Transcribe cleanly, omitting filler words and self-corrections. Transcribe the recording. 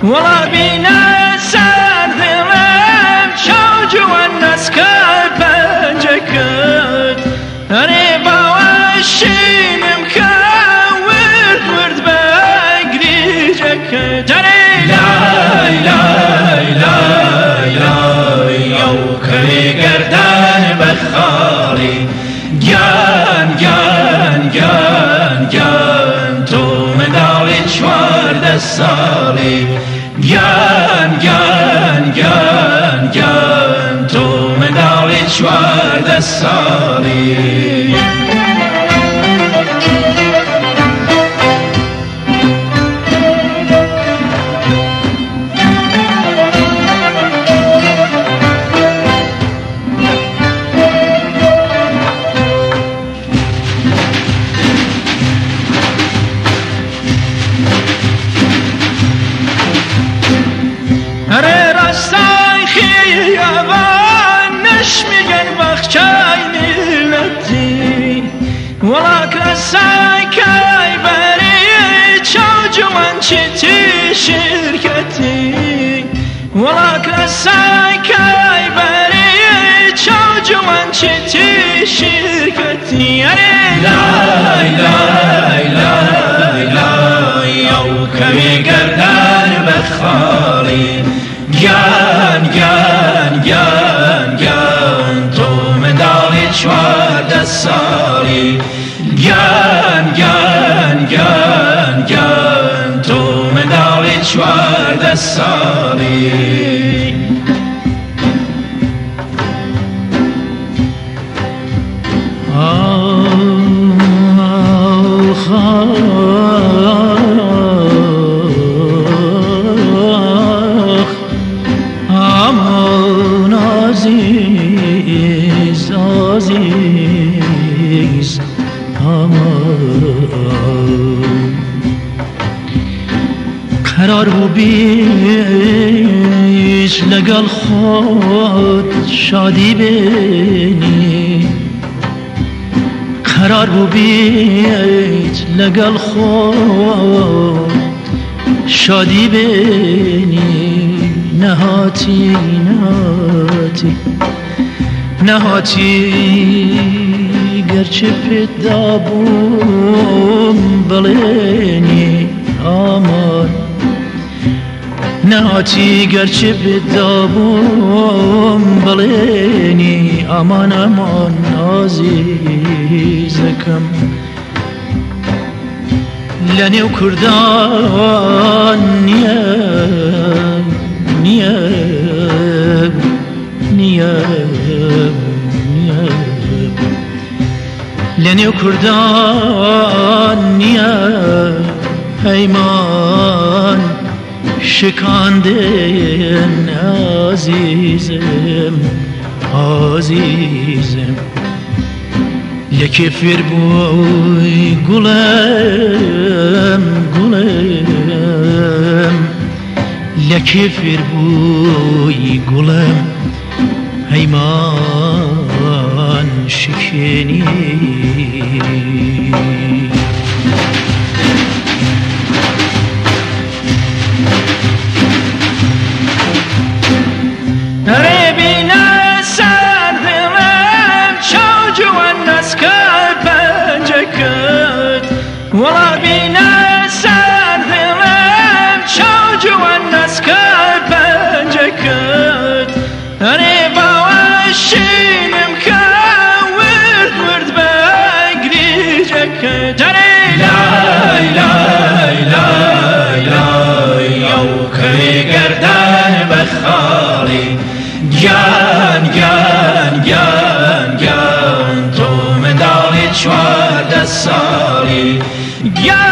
وڵا بینە سەر دڵم چاو جوان نەسکای پەنجە کرد ئەرێ باوەشینم کە ورد ورد بەگریجە کرد ئەرێ لای لای لای لای ئەو کەوێ گەردان بەخاڵی گیان گیان گیان گیان تۆ منداڵی چواردە ساڵی گیان گیان گیان گیان تۆ منداڵی چواردە ساڵی وڵا کەسای کای بەری چاو جوان چیتی شرکەتی وڵا کەسای کای بەری چاو جوان چیتی شرکەتی ئەرێ لای لای لای لای ئەو کەوێ گەردان بەخاڵی گیان گیان گیان گیان تۆ منداڵی چواردە ساڵی گیان گیان گیان گیان تۆ منداڵی چواردە ساڵی aman aziz aziz قرار بو بیش لگل خود شادی بینی قرار بو بیش لگل خود شادی بینی نهاتی نهاتی نهاتی گرچه پیدا بوم بلینی آمان نهاتی گرچه پیدا بوم بلینی آمان آمان عزیزکم لنیو کردان نیم نیم نیم لنیو کردان نیم پیمان شکاندن عزیزم عزیزم لکفر بوی گلم گلم لکفر بوی گلم پیمان شکنی ئەرێ بینە سەر دڵم چاو جوان نەسکای پەنجە کرد وڵا بینە سەر دڵم چاو جوان نەسکای پەنجە کرد ئەرێ باوەشینم کە ورد ورد بەگریجە کرد ئەرێ لای لای لای لای ئەو کەوێ گەردان بەخاڵی گیان گیان گیان گیان تۆ منداڵی چواردە ساڵی گیان